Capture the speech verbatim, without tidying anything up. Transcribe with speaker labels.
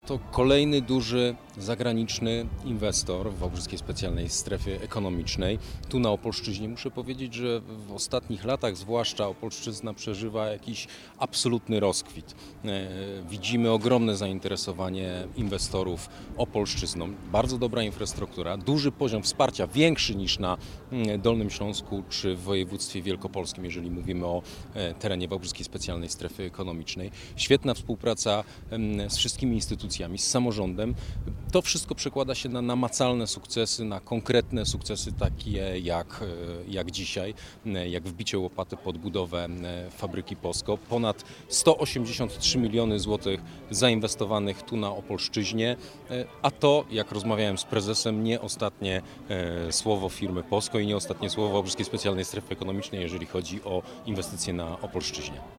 Speaker 1: To kolejny duży zagraniczny inwestor w Wałbrzyskiej Specjalnej Strefie Ekonomicznej. Tu na Opolszczyźnie muszę powiedzieć, że w ostatnich latach zwłaszcza Opolszczyzna przeżywa jakiś absolutny rozkwit. Widzimy ogromne zainteresowanie inwestorów Opolszczyzną. Bardzo dobra infrastruktura, duży poziom wsparcia, większy niż na Dolnym Śląsku czy w województwie wielkopolskim, jeżeli mówimy o terenie Wałbrzyskiej Specjalnej Strefy Ekonomicznej. Świetna współpraca z wszystkimi instytucjami, z samorządem. To wszystko przekłada się na namacalne sukcesy, na konkretne sukcesy takie jak, jak dzisiaj, jak wbicie łopaty pod budowę fabryki POSCO. Ponad sto osiemdziesiąt trzy miliony złotych zainwestowanych tu na Opolszczyźnie, a to, jak rozmawiałem z prezesem, nie ostatnie słowo firmy POSCO i nie ostatnie słowo Wałbrzyskiej Specjalnej Strefy Ekonomicznej, jeżeli chodzi o inwestycje na Opolszczyźnie.